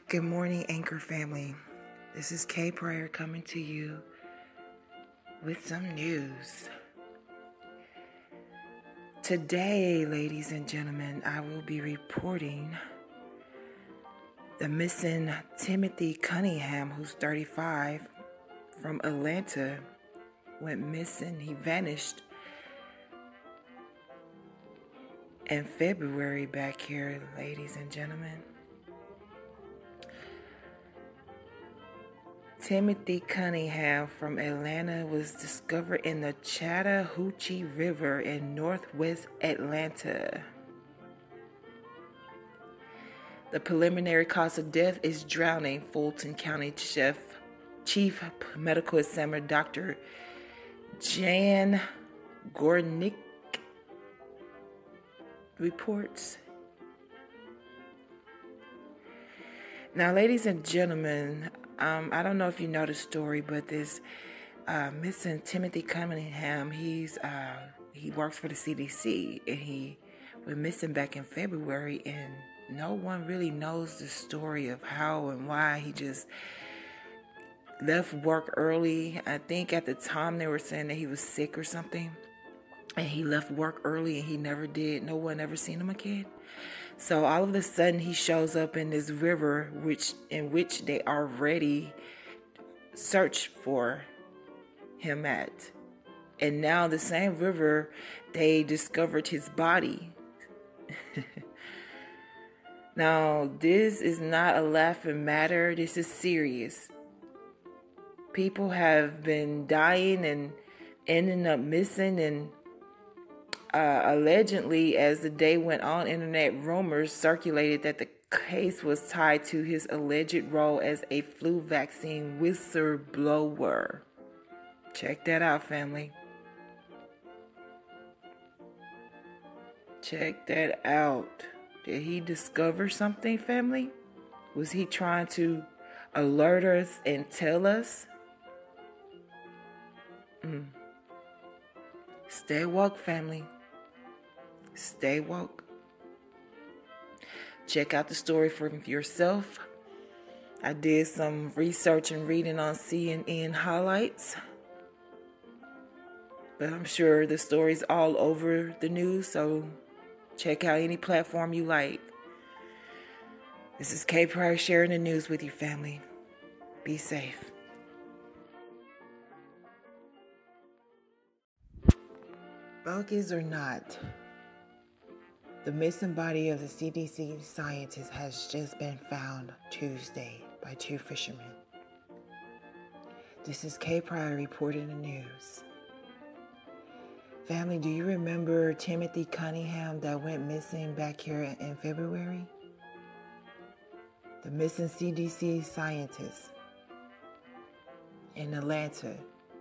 Good morning, Anchor family. This is Kay Pryor coming to you with some news. Today, ladies and gentlemen, I will be reporting the missing Timothy Cunningham, who's 35, from Atlanta, went missing. He vanished in February back here, ladies and gentlemen. Timothy Cunningham from Atlanta was discovered in the Chattahoochee River in northwest Atlanta. The preliminary cause of death is drowning, Fulton County Chief Medical Examiner Dr. Jan Gornick reports. Now, ladies and gentlemen, I don't know if you know the story, but this missing Timothy Cunningham, he works for the CDC, and he went missing back in February, and no one really knows the story of how and why. He just left work early. I think at the time they were saying that he was sick or something, and he left work early, and he never did. No one ever seen him again. So all of a sudden he shows up in this river in which they already searched for him at. And now the same river, they discovered his body. Now, this is not a laughing matter. This is serious. People have been dying and ending up missing, and allegedly, as the day went on, internet rumors circulated that the case was tied to his alleged role as a flu vaccine whistleblower. Check that out, family. Check that out. Did he discover something, family? Was he trying to alert us and tell us? Stay woke, family. Stay woke. Check out the story for yourself. I did some research and reading on CNN highlights, but I'm sure the story's all over the news, so check out any platform you like. This is Kay Pryor sharing the news with you, family. Be safe. Bogus or not, the missing body of the CDC scientist has just been found Tuesday by two fishermen. This is Kay Pryor reporting the news. Family, do you remember Timothy Cunningham that went missing back here in February? The missing CDC scientist in Atlanta.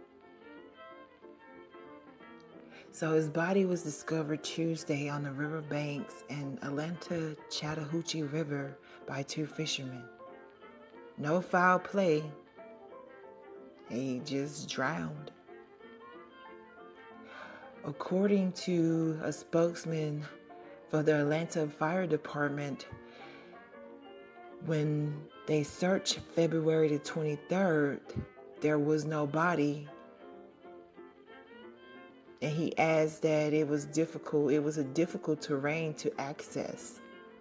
So his body was discovered Tuesday on the riverbanks in Atlanta Chattahoochee River by two fishermen. No foul play. He just drowned. According to a spokesman for the Atlanta Fire Department, when they searched February the 23rd, there was no body. And he adds that it was a difficult terrain to access.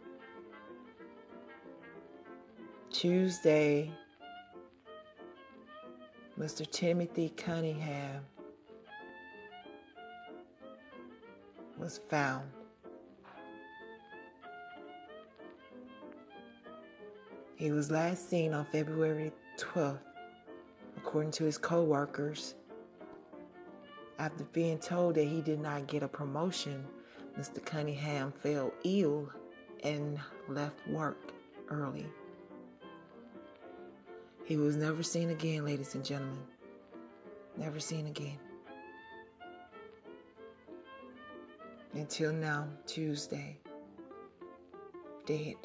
Tuesday, Mr. Timothy Cunningham was found. He was last seen on February 12th, according to his co-workers. After being told that he did not get a promotion, Mr. Cunningham fell ill and left work early. He was never seen again, ladies and gentlemen. Never seen again. Until now, Tuesday. Dead.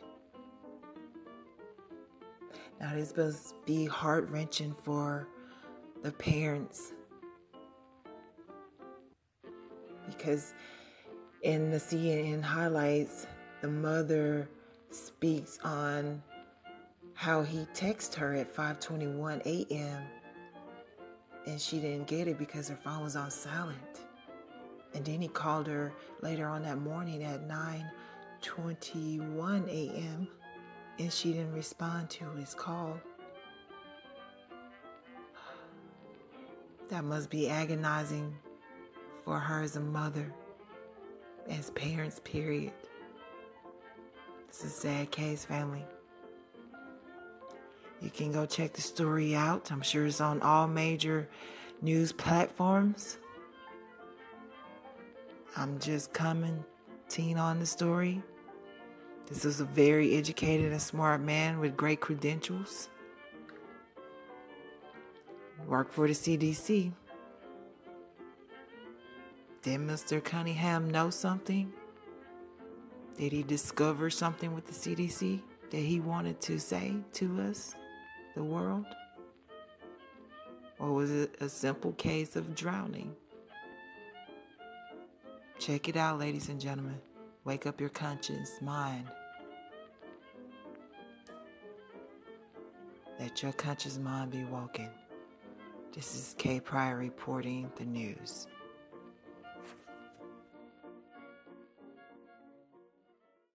Now, this must be heart-wrenching for the parents, because in the CNN highlights, the mother speaks on how he texted her at 5:21 a.m. and she didn't get it because her phone was on silent. And then he called her later on that morning at 9:21 a.m. and she didn't respond to his call. That must be agonizing for her as a mother, as parents, period. It's a sad case, family. You can go check the story out. I'm sure it's on all major news platforms. I'm just commenting on the story. This is a very educated and smart man with great credentials. Worked for the CDC. Did Mr. Cunningham know something? Did he discover something with the CDC that he wanted to say to us, the world? Or was it a simple case of drowning? Check it out, ladies and gentlemen. Wake up your conscious mind. Let your conscious mind be woken. This is Kay Pryor reporting the news.